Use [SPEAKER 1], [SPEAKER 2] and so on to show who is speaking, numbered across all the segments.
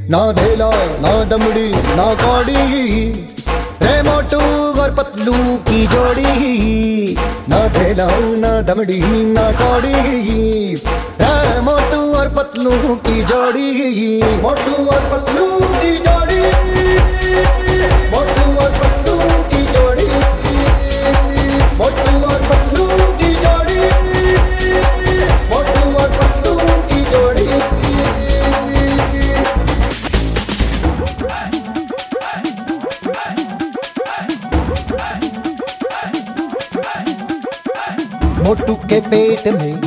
[SPEAKER 1] ना धेला ना दमड़ी ना कौड़ी, रे मोटू और पतलू की जोड़ी। ना धेला ना दमड़ी ना कौड़ी, रे मोटू और पतलू की जोड़ी। मोटू और पतलू की जोड़ी, मोटू और पतलू की जोड़ी, मोटू और पतलू की जोड़ी, मोटू और पतलू की जोड़ी। मोटू के पेट में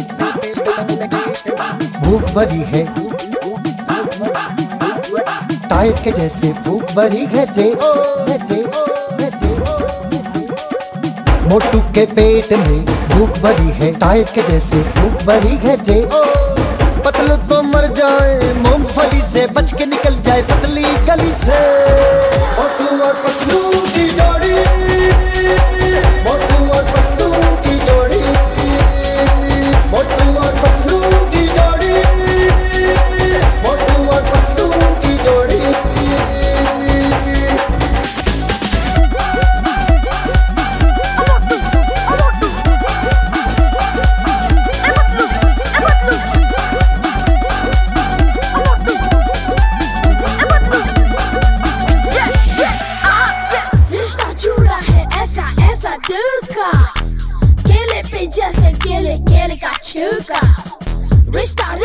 [SPEAKER 1] भूख भरी है, टायर के जैसे भूख भरी है जे ओ जे ओ जे ओ। मोटू के पेट में भूख भरी है, टायर के जैसे भूख भरी है जे ओ। पतलू तो मर जाए मूंगफली से, बच के निकल जाए पतली गली से। मोटू और पतलू की जोड़ी, मोटू और पतलू की जोड़ी, मोटू और पतलू की जोड़ी, मोटू और पतलू की जोड़ी।
[SPEAKER 2] रिश्ता जुड़ा है ऐसा ऐसा दिल का, केले पे जैसे केले केले का छिलका। रिश्ता